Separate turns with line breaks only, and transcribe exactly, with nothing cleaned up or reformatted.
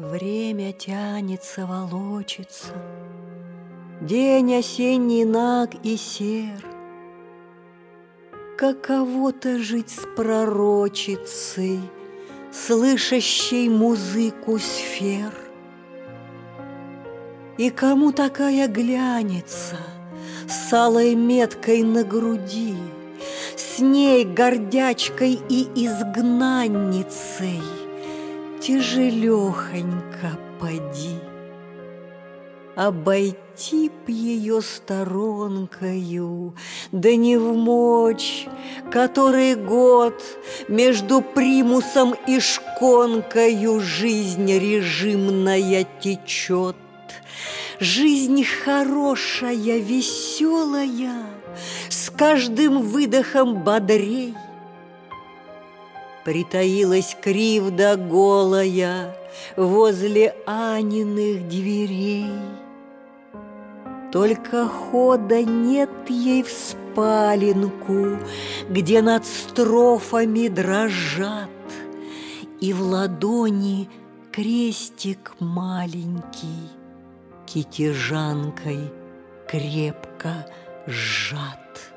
Время тянется, волочится, день осенний наг и сер. Каково-то жить с пророчицей, слышащей музыку сфер. И кому такая глянется с алой меткой на груди, с ней гордячкой и изгнанницей, тяжелехонько поди. Обойти б ее сторонкою, да не вмочь, который год между примусом и шконкою жизнь режимная течет. Жизнь хорошая, веселая, с каждым выдохом бодрей. Притаилась кривда голая возле Аниных дверей. Только хода нет ей в спаленку, где над строфами дрожат, и в ладони крестик маленький, китежанкой крепко сжат.